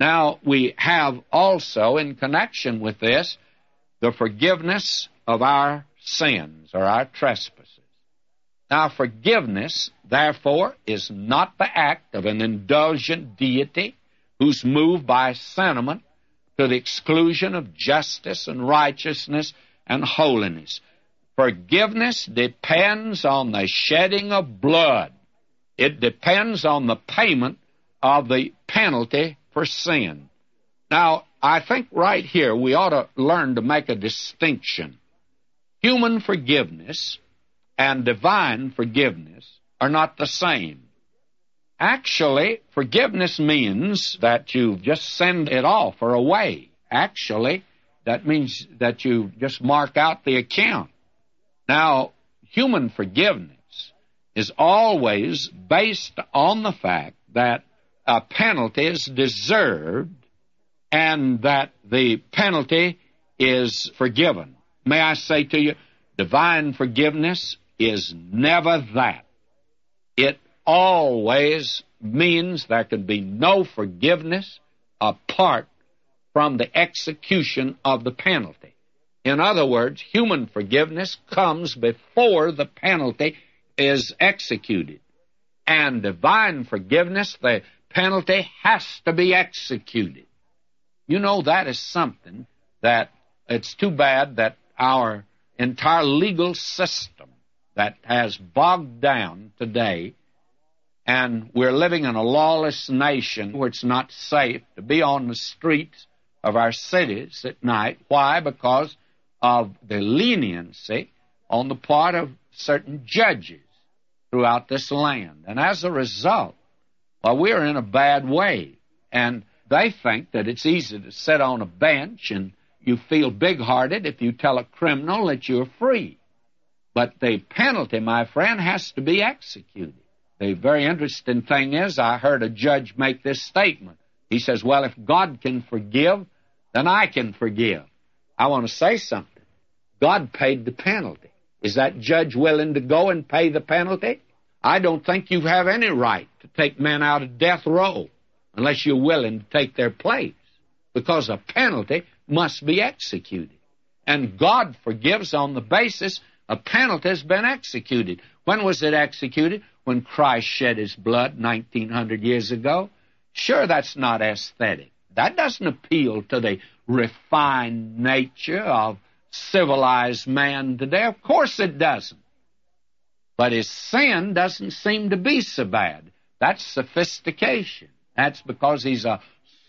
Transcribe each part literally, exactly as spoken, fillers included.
Now, we have also, in connection with this, the forgiveness of our sins or our trespasses. Now, forgiveness, therefore, is not the act of an indulgent deity who's moved by sentiment to the exclusion of justice and righteousness and holiness. Forgiveness depends on the shedding of blood. It depends on the payment of the penalty for sin. Now, I think right here we ought to learn to make a distinction. Human forgiveness and divine forgiveness are not the same. Actually, forgiveness means that you just send it off or away. Actually, that means that you just mark out the account. Now, human forgiveness is always based on the fact that a penalty is deserved and that the penalty is forgiven. May I say to you, divine forgiveness is never that. It always means there can be no forgiveness apart from the execution of the penalty. In other words, human forgiveness comes before the penalty is executed. And divine forgiveness, the penalty has to be executed. You know, that is something that it's too bad that our entire legal system that has bogged down today, and we're living in a lawless nation where it's not safe to be on the streets of our cities at night. Why? Because of the leniency on the part of certain judges throughout this land. And as a result, well, we're in a bad way. And they think that it's easy to sit on a bench and you feel big-hearted if you tell a criminal that you're free. But the penalty, my friend, has to be executed. The very interesting thing is, I heard a judge make this statement. He says, well, if God can forgive, then I can forgive. I want to say something. God paid the penalty. Is that judge willing to go and pay the penalty? I don't think you have any right to take men out of death row unless you're willing to take their place, because a penalty must be executed. And God forgives on the basis a penalty has been executed. When was it executed? When Christ shed his blood nineteen hundred years ago? Sure, that's not aesthetic. That doesn't appeal to the refined nature of civilized man today. Of course it doesn't. But his sin doesn't seem to be so bad. That's sophistication. That's because he's a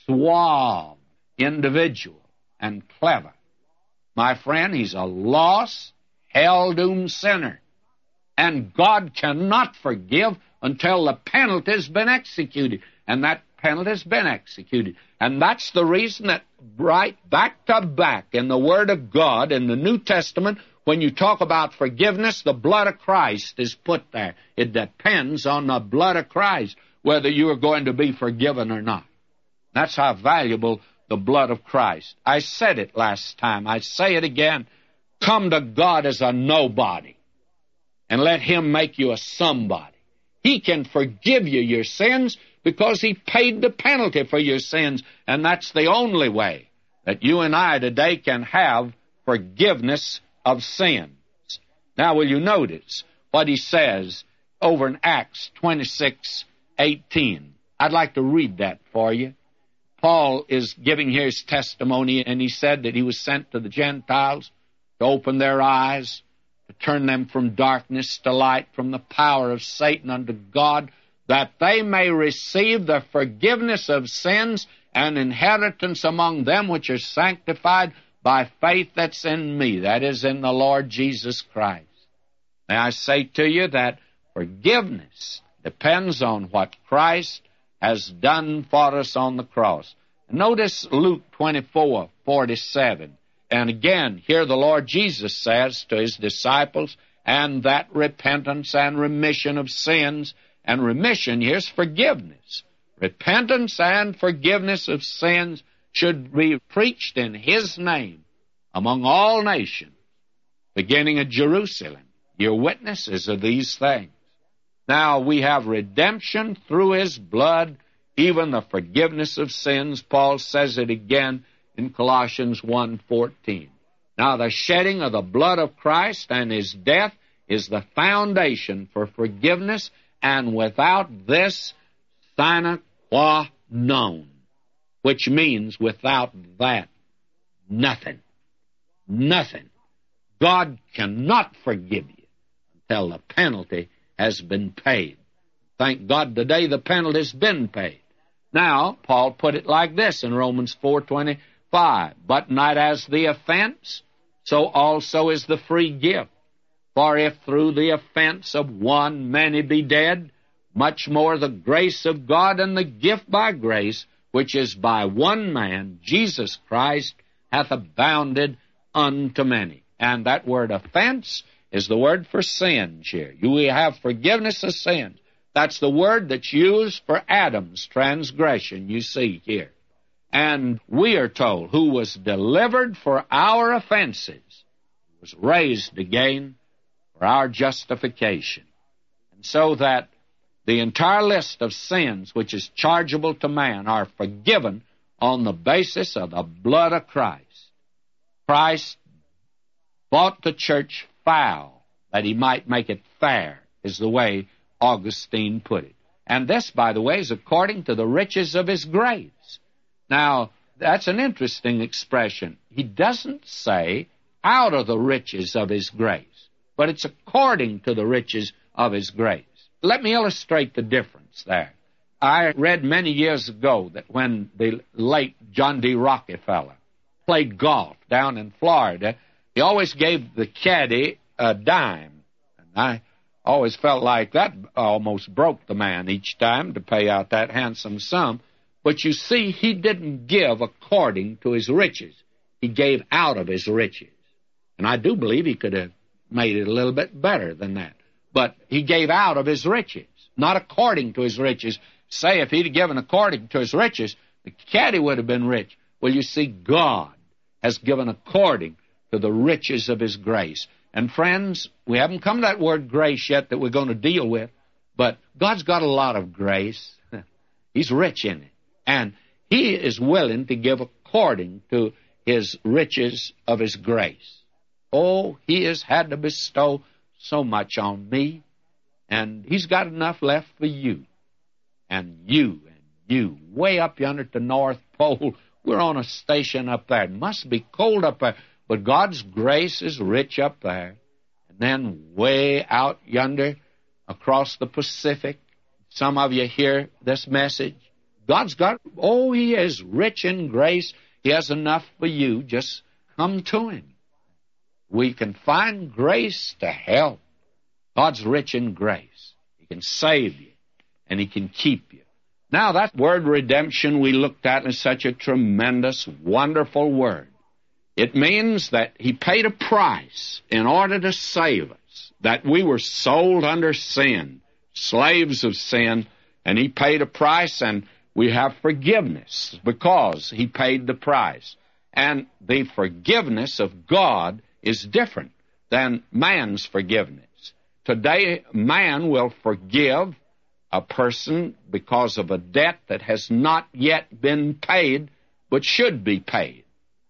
suave individual and clever. My friend, he's a lost, hell-doomed sinner. And God cannot forgive until the penalty has been executed. And that penalty has been executed. And that's the reason that right back to back in the Word of God, in the New Testament, when you talk about forgiveness, the blood of Christ is put there. It depends on the blood of Christ whether you are going to be forgiven or not. That's how valuable the blood of Christ. I said it last time. I say it again. Come to God as a nobody and let him make you a somebody. He can forgive you your sins because he paid the penalty for your sins, and that's the only way that you and I today can have forgiveness of sins. Now, will you notice what he says over in Acts twenty-six eighteen? I'd like to read that for you. Paul is giving here his testimony, and he said that he was sent to the Gentiles to open their eyes, to turn them from darkness to light, from the power of Satan unto God, that they may receive the forgiveness of sins and inheritance among them which are sanctified by faith that's in me, that is, in the Lord Jesus Christ. May I say to you that forgiveness depends on what Christ has done for us on the cross. Notice Luke twenty-four forty-seven. And again, here the Lord Jesus says to his disciples, and that repentance and remission of sins, and remission, here's forgiveness. Repentance and forgiveness of sins should be preached in his name among all nations, beginning at Jerusalem. You're witnesses of these things. Now we have redemption through his blood even the forgiveness of sins. Paul says it again in Colossians one fourteen. Now the shedding of the blood of Christ and his death is the foundation for forgiveness, and without this, sine qua non, which means without that, nothing. Nothing. God cannot forgive you until the penalty has been paid. Thank God today the penalty has been paid. Now, Paul put it like this in Romans four twenty-five, but not as the offense, so also is the free gift. For if through the offense of one many be dead, much more the grace of God and the gift by grace, which is by one man, Jesus Christ, hath abounded unto many. And that word offense is the word for sins here. We have forgiveness of sins. That's the word that's used for Adam's transgression, you see here. And we are told, who was delivered for our offenses, was raised again for our justification. And so that the entire list of sins which is chargeable to man are forgiven on the basis of the blood of Christ. Christ bought the church foul that he might make it fair, is the way Augustine put it. And this, by the way, is according to the riches of his grace. Now, that's an interesting expression. He doesn't say out of the riches of his grace, but it's according to the riches of his grace. Let me illustrate the difference there. I read many years ago that when the late John D. Rockefeller played golf down in Florida, he always gave the caddy a dime. And I always felt like that almost broke the man each time to pay out that handsome sum. But you see, he didn't give according to his riches. He gave out of his riches. And I do believe he could have made it a little bit better than that. But he gave out of his riches, not according to his riches. Say, if he'd given according to his riches, the caddy would have been rich. Well, you see, God has given according to the riches of his grace. And friends, we haven't come to that word grace yet that we're going to deal with, but God's got a lot of grace. He's rich in it. And he is willing to give according to his riches of his grace. Oh, he has had to bestow so much on me, and he's got enough left for you. And you, and you, way up yonder at the North Pole, we're on a station up there. It must be cold up there, but God's grace is rich up there. And then way out yonder across the Pacific, some of you hear this message. God's got, oh, he is rich in grace. He has enough for you. Just come to him. We can find grace to help. God's rich in grace. He can save you, and he can keep you. Now, that word redemption we looked at is such a tremendous, wonderful word. It means that he paid a price in order to save us, that we were sold under sin, slaves of sin, and he paid a price, and we have forgiveness because he paid the price. And the forgiveness of God is different than man's forgiveness. Today, man will forgive a person because of a debt that has not yet been paid, but should be paid.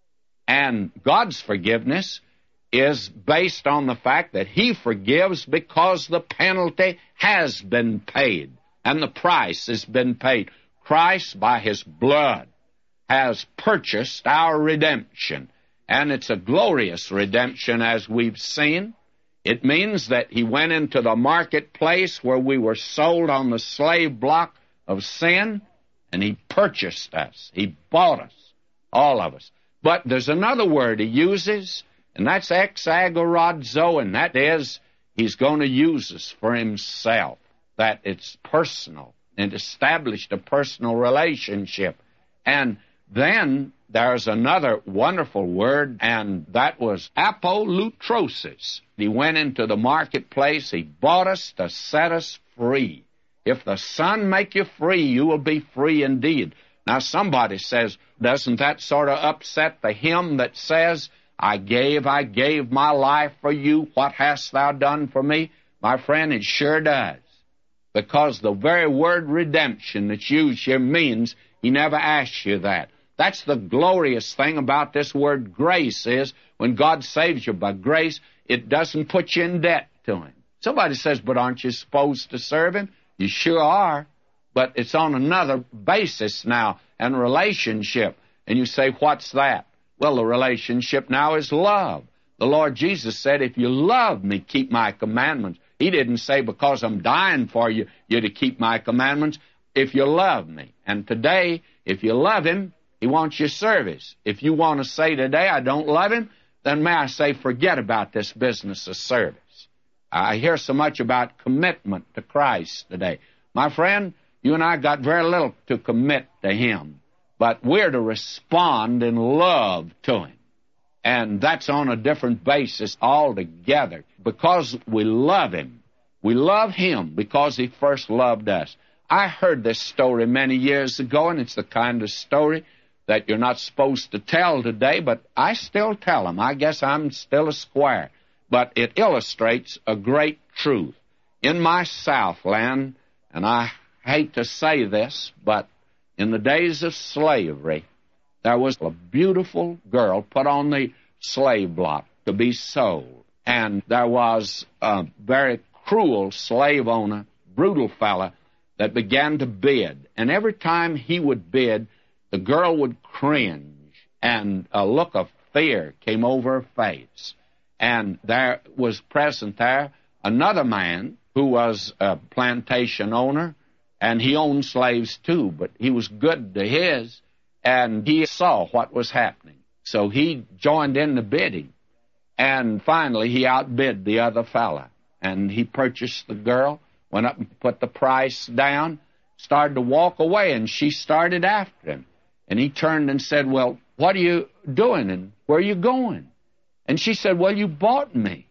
And God's forgiveness is based on the fact that he forgives because the penalty has been paid and the price has been paid. Christ, by his blood, has purchased our redemption. And it's a glorious redemption, as we've seen. It means that he went into the marketplace where we were sold on the slave block of sin, and he purchased us. He bought us, all of us. But there's another word he uses, and that's exagorazo, and that is he's going to use us for himself, that it's personal, and established a personal relationship. And then there's another wonderful word, and that was apolutrosis. He went into the marketplace. He bought us to set us free. If the Son make you free, you will be free indeed. Now, somebody says, doesn't that sort of upset the hymn that says, I gave, I gave my life for you. What hast thou done for me? My friend, it sure does. because the very word redemption that's used here means he never asked you that. That's the glorious thing about this word grace is when God saves you by grace, it doesn't put you in debt to him. Somebody says, but aren't you supposed to serve him? You sure are, but it's on another basis now and relationship. And you say, what's that? Well, the relationship now is love. The Lord Jesus said, if you love me, keep my commandments. He didn't say, because I'm dying for you, you're to keep my commandments. If you love me. And today, if you love him, he wants your service. If you want to say today, I don't love him, then may I say, forget about this business of service. I hear so much about commitment to Christ today. My friend, you and I got very little to commit to him, but we're to respond in love to him. And that's on a different basis altogether. Because we love him. We love him because he first loved us. I heard this story many years ago, and it's the kind of story that you're not supposed to tell today, but I still tell them. I guess I'm still a square. But it illustrates a great truth. In my Southland, and I hate to say this, but in the days of slavery, there was a beautiful girl put on the slave block to be sold. And there was a very cruel slave owner, brutal fella, that began to bid. And every time he would bid, the girl would cringe, and a look of fear came over her face. And there was present there another man who was a plantation owner, and he owned slaves too, but he was good to his, and he saw what was happening. So he joined in the bidding, and finally he outbid the other fella, and he purchased the girl, went up and put the price down, started to walk away, and she started after him. And he turned and said, well, what are you doing, and where are you going? And she said, well, you bought me.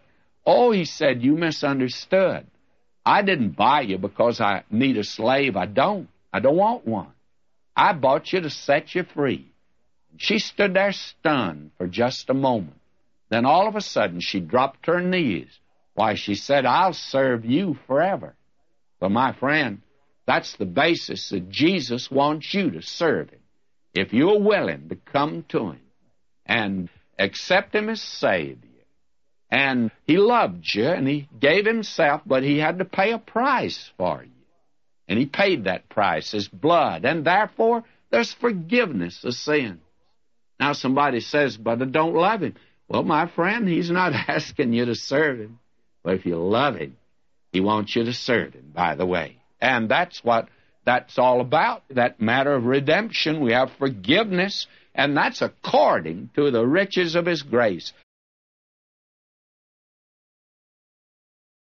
Oh, he said, you misunderstood. I didn't buy you because I need a slave. I don't. I don't want one. I bought you to set you free. She stood there stunned for just a moment. Then all of a sudden she dropped to her knees. Why, she said, I'll serve you forever. Well, my friend, that's the basis that Jesus wants you to serve him. If you're willing to come to him and accept him as Savior, and he loved you, and he gave himself, but he had to pay a price for you. And he paid that price, his blood, and therefore there's forgiveness of sin. Now somebody says, but I don't love him. Well, my friend, he's not asking you to serve him. But if you love him, he wants you to serve him, by the way. And that's what that's all about, that matter of redemption. We have forgiveness, and that's according to the riches of his grace.